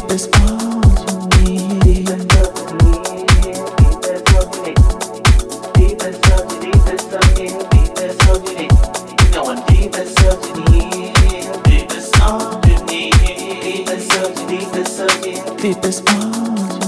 Deepest part of me. Deepest of me. Deepest of me. Deepest of me. Deepest of me. Deepest of me. Going deepest of me. Deepest of me. Deepest of me. Deepest of me. Deepest part of me.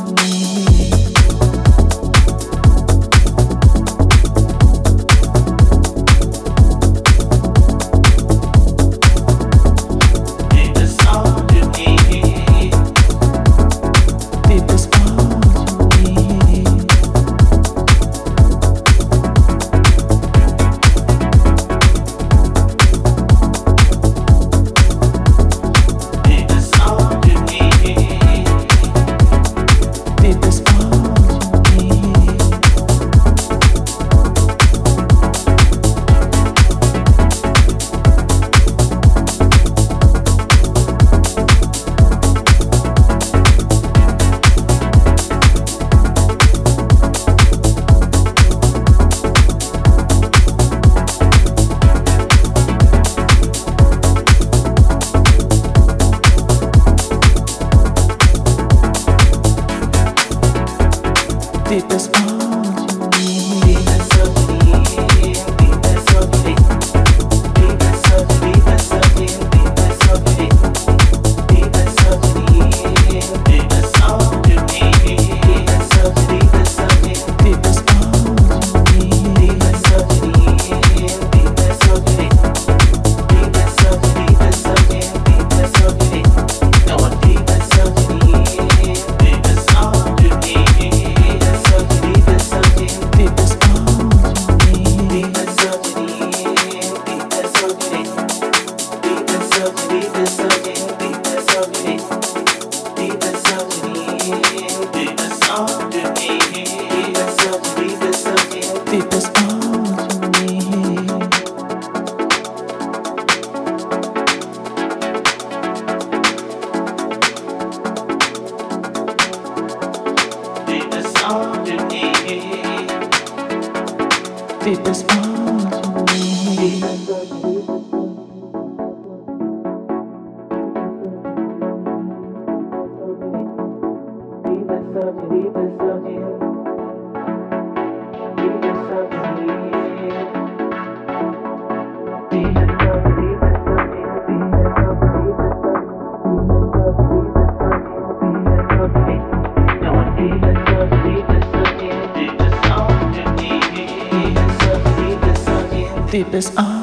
Deepest part of me. Deepest of me. Deepest of me. Deepest of me. Deepest of me. Deepest of me. Deepest of me. Deepest of me. Deepest of me. Deepest of me. Deepest part of me. Deepest of me. Deepest of me. Deepest of me. Deepest of me. Deepest of me. No one deepest of me. Deepest of me. Deepest part of me. Deepest of me. Deepest of me. Deepest of me. Deepest of me. Deepest of me. Deepest of me. Deepest of me. Deepest of me. Deepest of me. Deepest part of me. Deepest of me. Deepest part of me. Deepest of me. Deepest of me. Deepest of me. Deepest of me. Deepest of